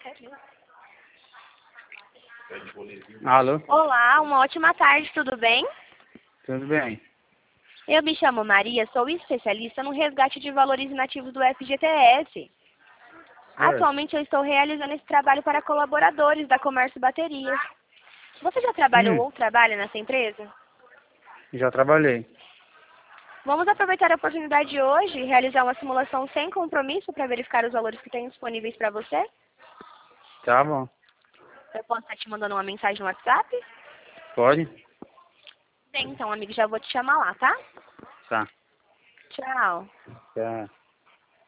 Alô? Olá, uma ótima tarde, tudo bem? Tudo bem? Eu me chamo Maria, sou especialista no resgate de valores inativos do FGTS. Atualmente eu estou realizando esse trabalho para colaboradores da Comércio Baterias. Você já trabalhou ou trabalha nessa empresa? Já trabalhei. Vamos aproveitar a oportunidade de hoje e realizar uma simulação sem compromisso para verificar os valores que tem disponíveis para você? Tá bom. Eu posso estar te mandando uma mensagem no WhatsApp? Pode? Bem, então, amigo, já vou te chamar lá, tá? Tá. Tchau. Tá.